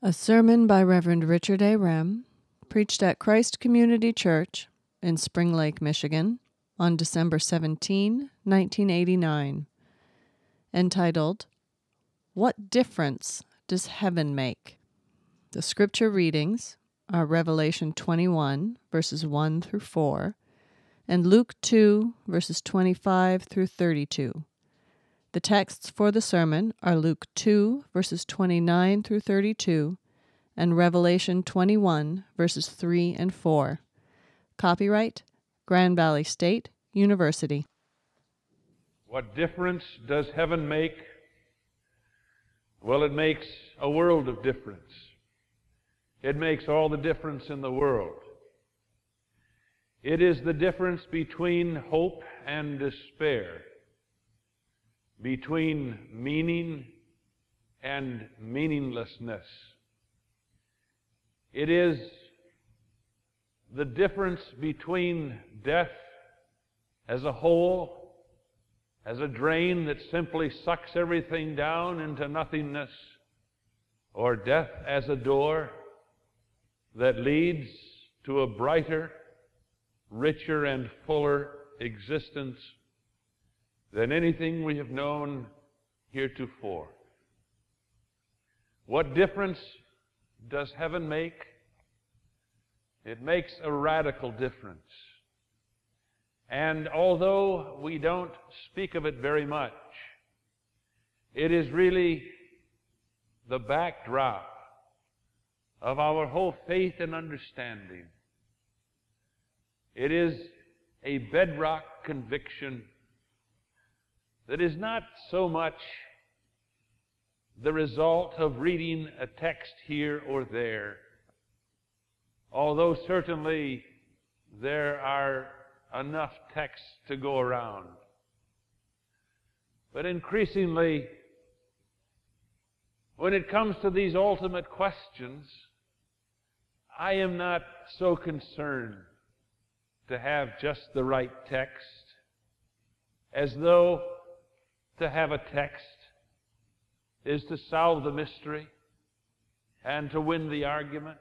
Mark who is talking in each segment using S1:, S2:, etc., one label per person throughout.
S1: A sermon by Reverend Richard A. Rem, preached at Christ Community Church in Spring Lake, Michigan, on December 17, 1989, entitled, What Difference Does Heaven Make? The scripture readings are Revelation 21, verses 1 through 4, and Luke 2, verses 25 through 32. The texts for the sermon are Luke 2, verses 29 through 32, and Revelation 21, verses 3 and 4. Copyright, Grand Valley State University.
S2: What difference does heaven make? Well, it makes a world of difference. It makes all the difference in the world. It is the difference between hope and despair, between meaning and meaninglessness. It is the difference between death as a hole, as a drain that simply sucks everything down into nothingness, or death as a door that leads to a brighter, richer, and fuller existence than anything we have known heretofore. What difference does heaven make? It makes a radical difference. And although we don't speak of it very much, it is really the backdrop of our whole faith and understanding. It is a bedrock conviction that is not so much the result of reading a text here or there, although certainly there are enough texts to go around. But increasingly, when it comes to these ultimate questions, I am not so concerned to have just the right text, as though to have a text is to solve the mystery and to win the argument.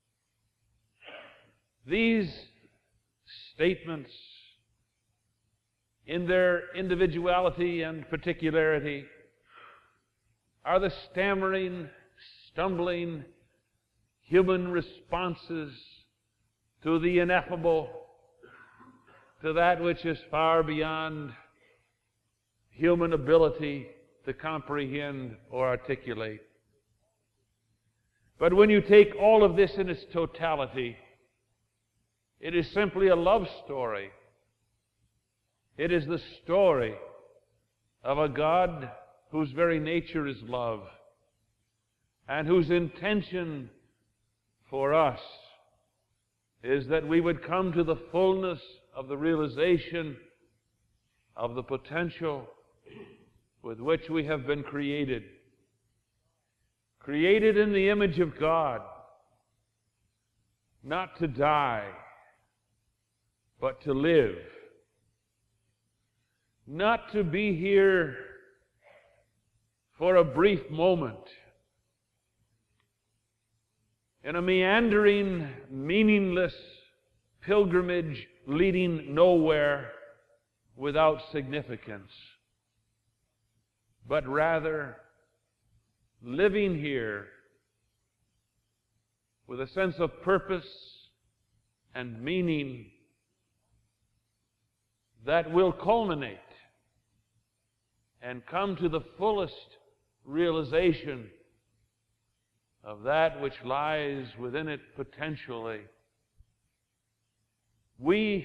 S2: These statements, in their individuality and particularity, are the stammering, stumbling human responses to the ineffable, to that which is far beyond human ability to comprehend or articulate. But when you take all of this in its totality, it is simply a love story. It is the story of a God whose very nature is love, and whose intention for us is that we would come to the fullness of the realization of the potential with which we have been created. Created in the image of God, not to die, but to live. Not to be here for a brief moment, in a meandering, meaningless pilgrimage leading nowhere without significance, but rather living here with a sense of purpose and meaning that will culminate and come to the fullest realization of that which lies within it potentially. We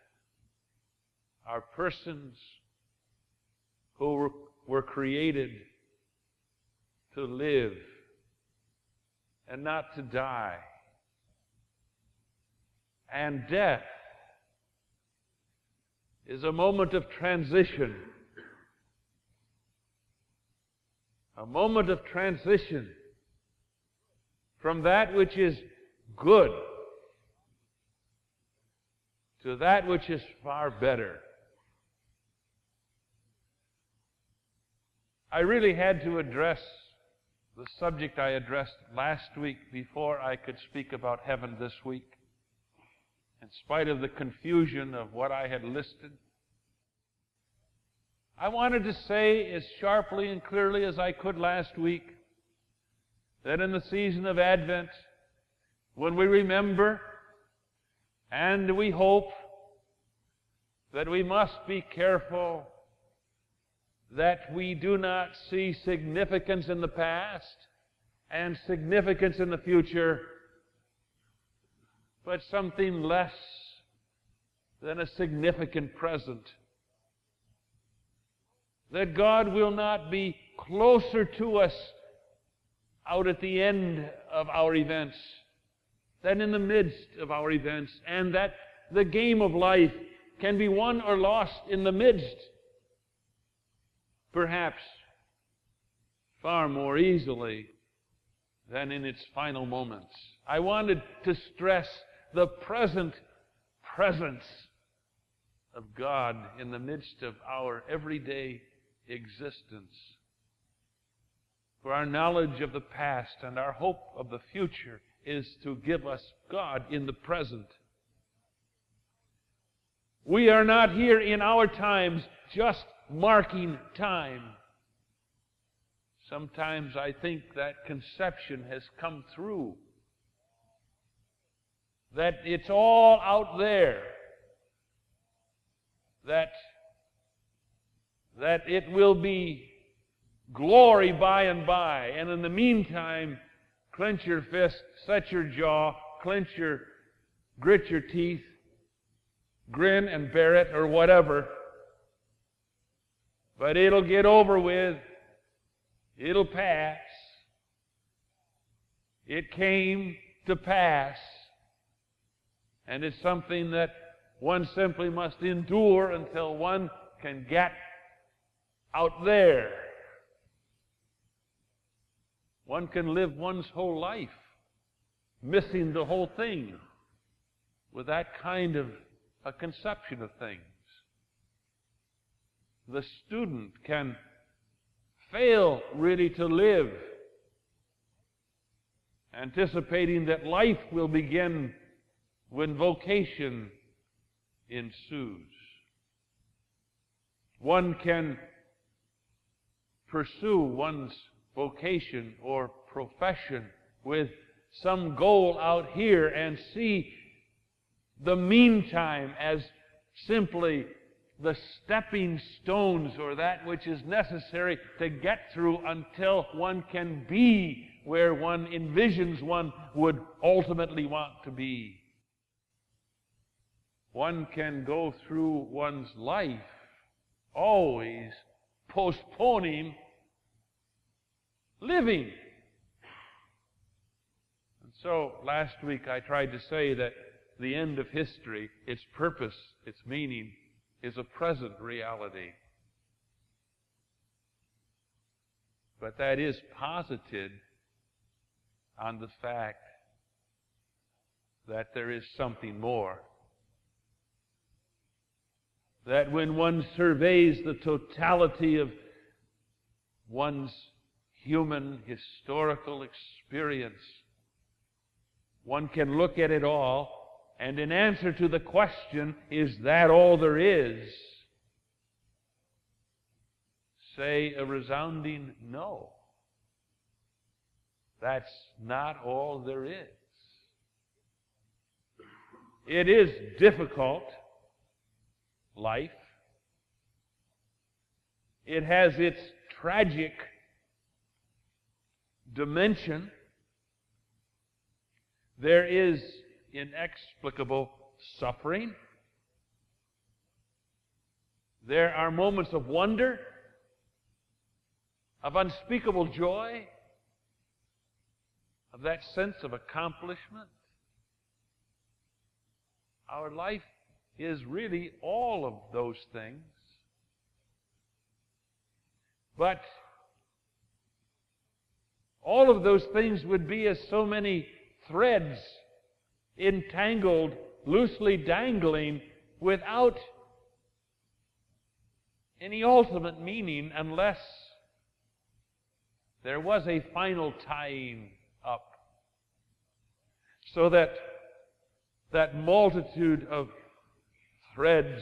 S2: are persons who were created to live and not to die. And death is a moment of transition. A moment of transition from that which is good to that which is far better. I really had to address the subject I addressed last week before I could speak about heaven this week. In spite of the confusion of what I had listed, I wanted to say as sharply and clearly as I could last week that in the season of Advent, when we remember and we hope, that we must be careful that we do not see significance in the past and significance in the future, but something less than a significant present. That God will not be closer to us out at the end of our events than in the midst of our events, and that the game of life can be won or lost in the midst, perhaps far more easily than in its final moments. I wanted to stress the present presence of God in the midst of our everyday existence. For our knowledge of the past and our hope of the future is to give us God in the present. We are not here in our times just marking time. Sometimes I think that conception has come through. That it's all out there. That it will be glory by and by. And in the meantime, clench your fist, set your jaw, grit your teeth, grin and bear it, or whatever. But it'll get over with. It'll pass. It came to pass. And it's something that one simply must endure until one can get out there. One can live one's whole life missing the whole thing with that kind of a conception of things. The student can fail really to live, anticipating that life will begin when vocation ensues. One can pursue one's vocation or profession with some goal out here and see the meantime as simply the stepping stones or that which is necessary to get through until one can be where one envisions one would ultimately want to be. One can go through one's life always postponing living. And so last week I tried to say that the end of history, its purpose, its meaning, is a present reality. But that is posited on the fact that there is something more. That when one surveys the totality of one's human historical experience, one can look at it all, and in answer to the question, is that all there is? Say a resounding no. That's not all there is. It is difficult, life. It has its tragic dimension. There is inexplicable suffering. There are moments of wonder, of unspeakable joy, of that sense of accomplishment. Our life is really all of those things. But all of those things would be as so many threads entangled, loosely dangling, without any ultimate meaning unless there was a final tying up, so that that multitude of threads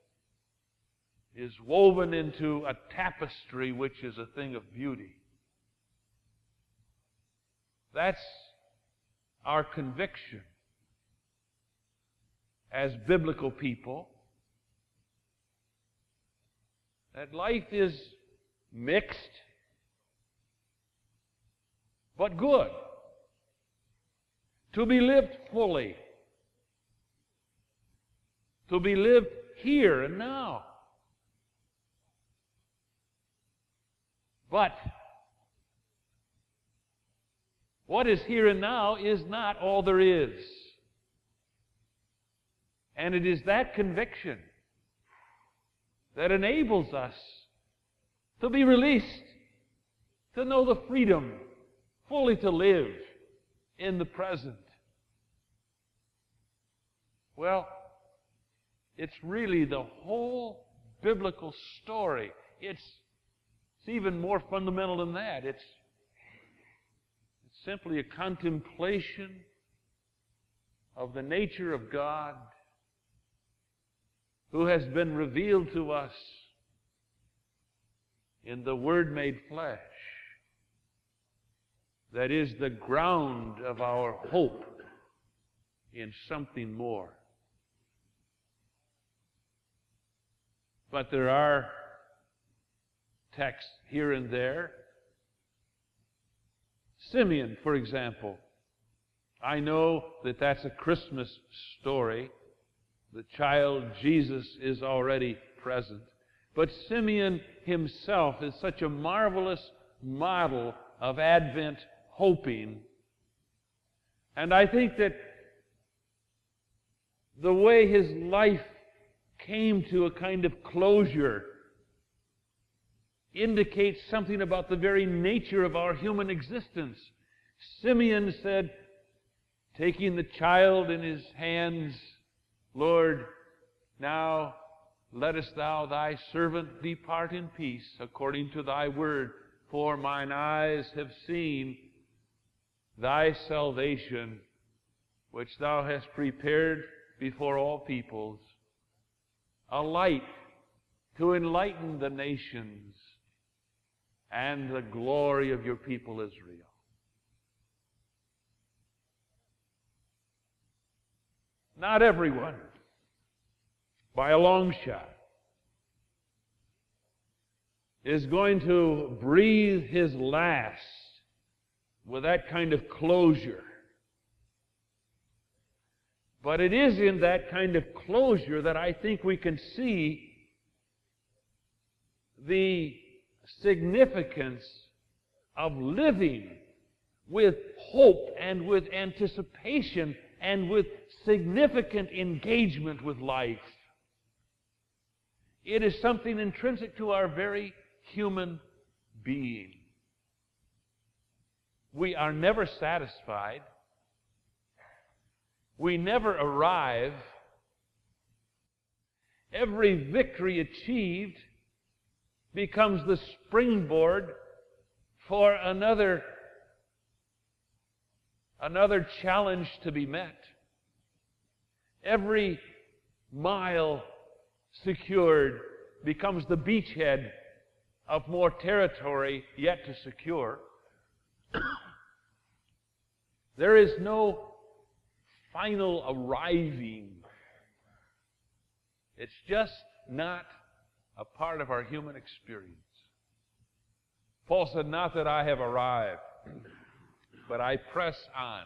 S2: is woven into a tapestry which is a thing of beauty. That's our conviction as biblical people, that life is mixed but good, to be lived fully, to be lived here and now. But what is here and now is not all there is. And it is that conviction that enables us to be released, to know the freedom fully to live in the present. Well, it's really the whole biblical story. It's even more fundamental than that. It's simply a contemplation of the nature of God who has been revealed to us in the Word made flesh, that is the ground of our hope in something more. But there are texts here and there. Simeon, for example. I know that that's a Christmas story. The child Jesus is already present. But Simeon himself is such a marvelous model of Advent hoping. And I think that the way his life came to a kind of closure indicates something about the very nature of our human existence. Simeon said, taking the child in his hands, Lord, now lettest thou thy servant depart in peace according to thy word, for mine eyes have seen thy salvation, which thou hast prepared before all peoples, a light to enlighten the nations and the glory of your people Israel. Not everyone, by a long shot, is going to breathe his last with that kind of closure. But it is in that kind of closure that I think we can see the significance of living with hope and with anticipation and with significant engagement with life. It is something intrinsic to our very human being. We are never satisfied. We never arrive. Every victory achieved becomes the springboard for another challenge to be met. Every mile secured becomes the beachhead of more territory yet to secure. There is no final arriving. It's just not a part of our human experience. Paul said, not that I have arrived, but I press on,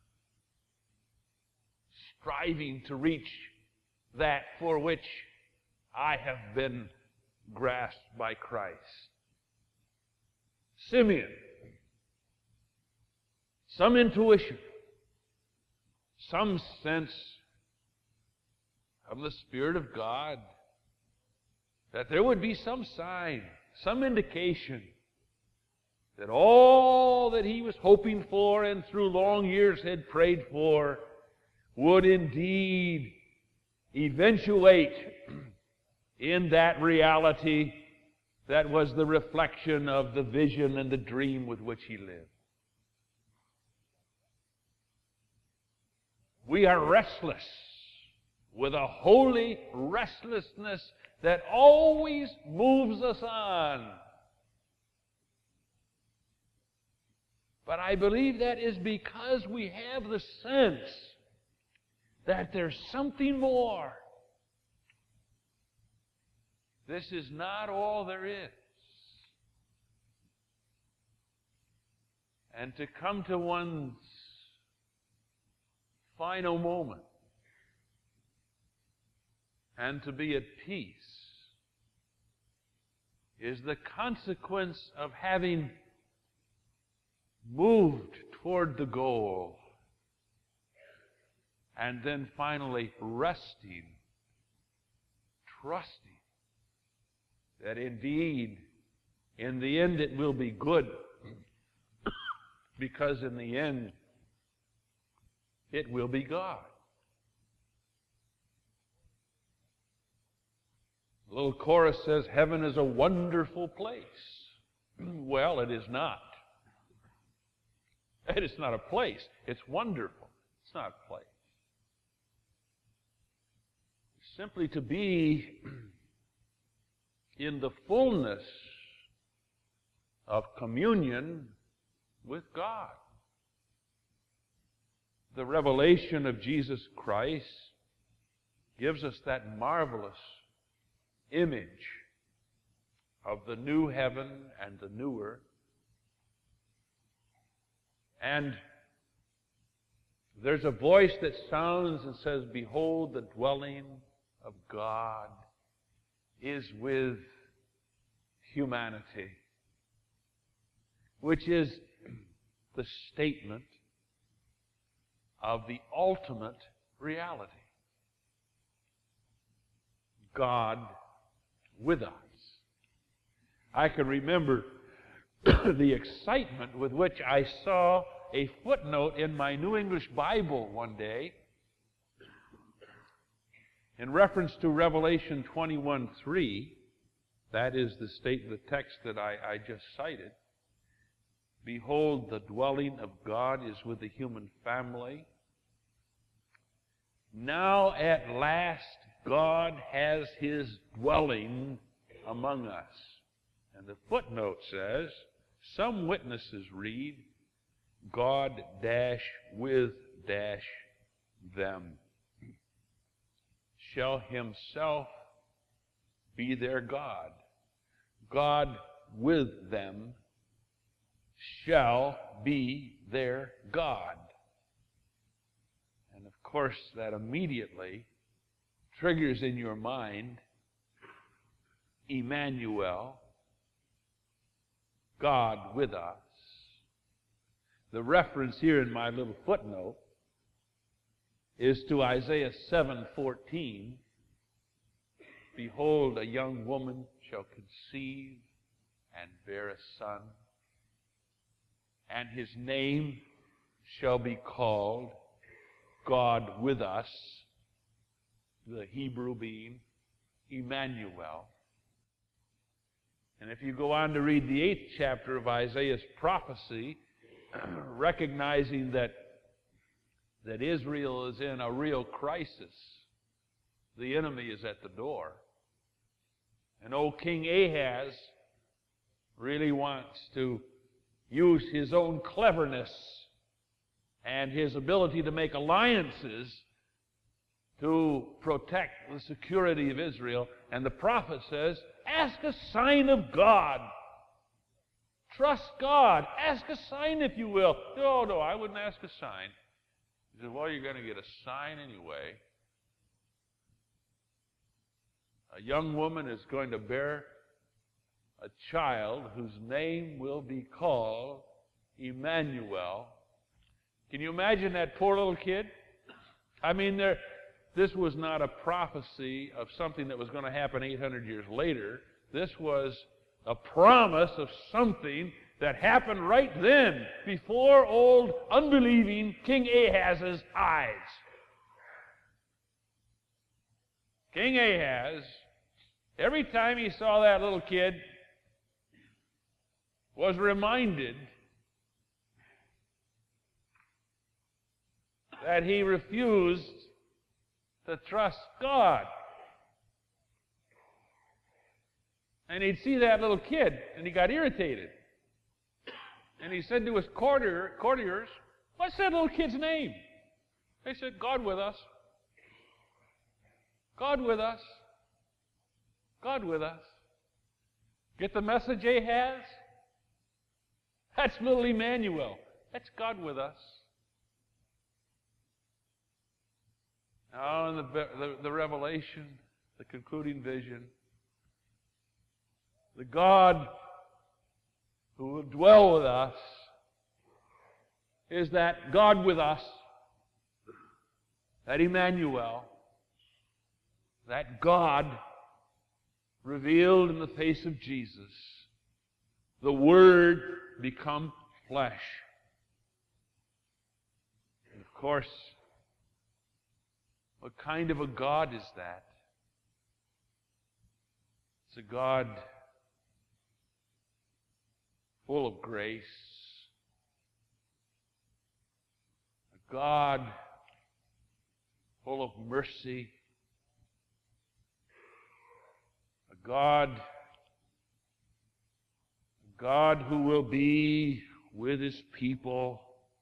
S2: striving to reach that for which I have been grasped by Christ. Simeon, some intuition, some sense of the Spirit of God that there would be some sign, some indication that all that he was hoping for and through long years had prayed for would indeed eventuate in that reality that was the reflection of the vision and the dream with which he lived. We are restless with a holy restlessness that always moves us on. But I believe that is because we have the sense that there's something more. This is not all there is. And to come to one's final moment and to be at peace is the consequence of having moved toward the goal and then finally resting, trusting that indeed in the end it will be good, because in the end it will be God. The little chorus says, heaven is a wonderful place. Well, it is not. It is not a place. It's wonderful. It's not a place. Simply to be in the fullness of communion with God. The revelation of Jesus Christ gives us that marvelous image of the new heaven and the new earth. And there's a voice that sounds and says, behold, the dwelling of God is with humanity, which is the statement of the ultimate reality. God with us. I can remember the excitement with which I saw a footnote in my New English Bible one day in reference to Revelation 21:3. That is the the text that I just cited. Behold, the dwelling of God is with the human family. Now at last God has His dwelling among us. And the footnote says, some witnesses read, God with them shall Himself be their God. God with them shall be their God. And of course, that immediately triggers in your mind Emmanuel, God with us. The reference here in my little footnote is to Isaiah 7:14. Behold, a young woman shall conceive and bear a son, and his name shall be called God with us, the Hebrew being Emmanuel. And if you go on to read the 8th chapter of Isaiah's prophecy, recognizing that Israel is in a real crisis, the enemy is at the door. And old King Ahaz really wants to use his own cleverness and his ability to make alliances to protect the security of Israel. And the prophet says, ask a sign of God. Trust God. Ask a sign if you will. No, I wouldn't ask a sign. He said, well, you're going to get a sign anyway. A young woman is going to bear a child whose name will be called Emmanuel. Can you imagine that poor little kid? I mean, this was not a prophecy of something that was going to happen 800 years later. This was a promise of something that happened right then, before old unbelieving King Ahaz's eyes. King Ahaz, every time he saw that little kid, was reminded that he refused to trust God. And he'd see that little kid, and he got irritated. And he said to his courtiers, "What's that little kid's name?" They said, "God with us. God with us. God with us." Get the message, Ahaz? That's little Emmanuel. That's God with us. Now, in the revelation, the concluding vision, the God who will dwell with us is that God with us, that Emmanuel, that God revealed in the face of Jesus, the Word become flesh. And of course, what kind of a God is that? It's a God full of grace, a God full of mercy, a God who will be with His people,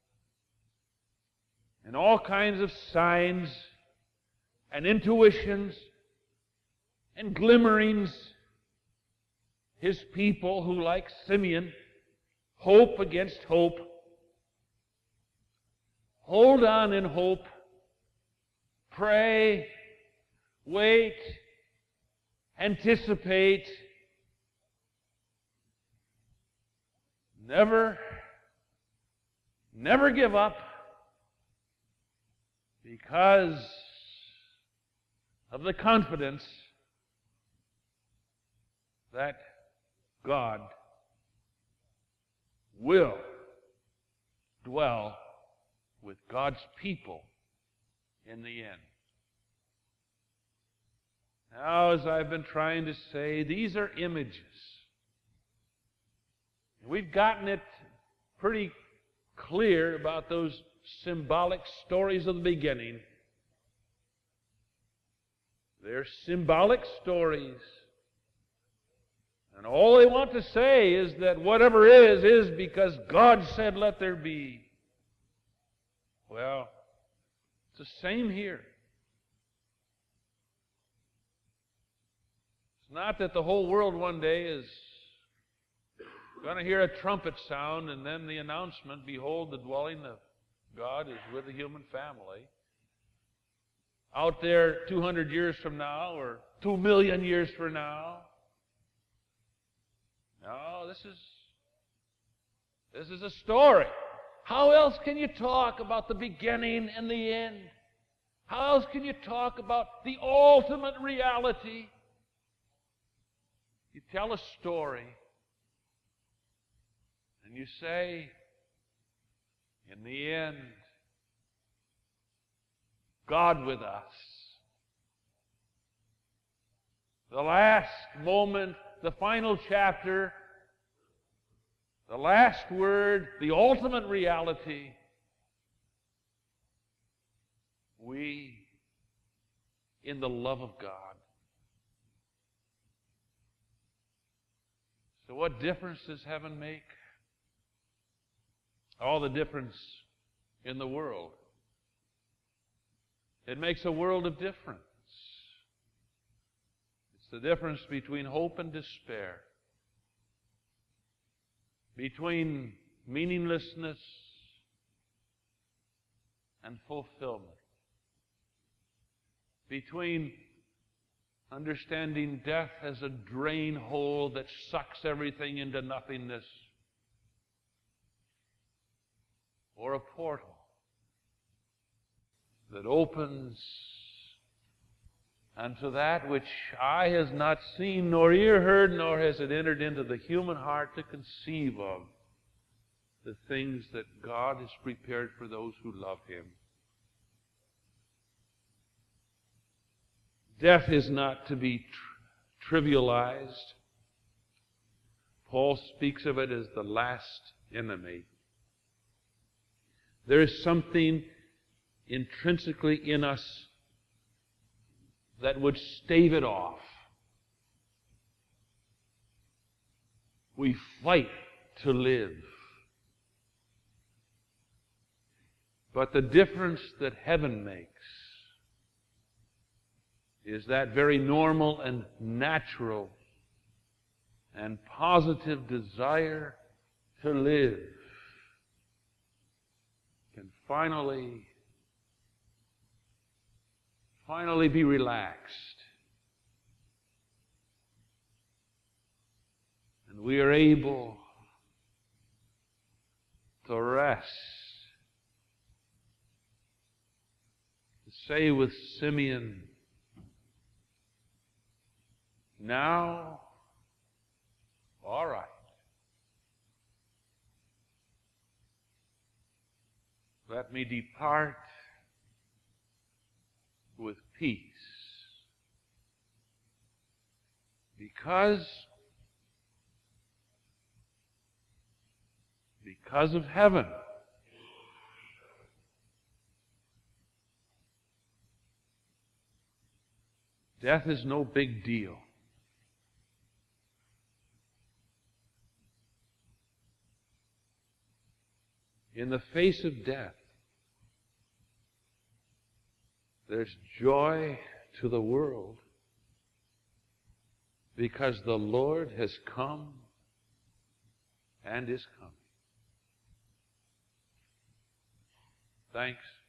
S2: and all kinds of signs and intuitions and glimmerings. His people who, like Simeon, hope against hope, hold on in hope, pray, wait, anticipate, never give up, because of the confidence that God will dwell with God's people in the end. Now, as I've been trying to say, these are images. We've gotten it pretty clear about those symbolic stories of the beginning. They're symbolic stories. And all they want to say is that whatever is because God said, "Let there be." Well, it's the same here. It's not that the whole world one day is going to hear a trumpet sound and then the announcement, "Behold, the dwelling of God is with the human family." Out there 200 years from now or 2 million years from now. No, this is a story. How else can you talk about the beginning and the end? How else can you talk about the ultimate reality? You tell a story and you say, in the end, God with us. The last moment, the final chapter, the last word, the ultimate reality. We in the love of God. So what difference does heaven make? All the difference in the world. It makes a world of difference. It's the difference between hope and despair, between meaninglessness and fulfillment, between understanding death as a drain hole that sucks everything into nothingness, or a portal that opens unto that which eye has not seen, nor ear heard, nor has it entered into the human heart to conceive of the things that God has prepared for those who love Him. Death is not to be trivialized. Paul speaks of it as the last enemy. There is something intrinsically in us that would stave it off. We fight to live. But the difference that heaven makes is that very normal and natural and positive desire to live can finally be relaxed. And we are able to rest. To say with Simeon, now, all right. Let me depart with peace. Because of heaven. Death is no big deal. In the face of death, there's joy to the world because the Lord has come and is coming. Thanks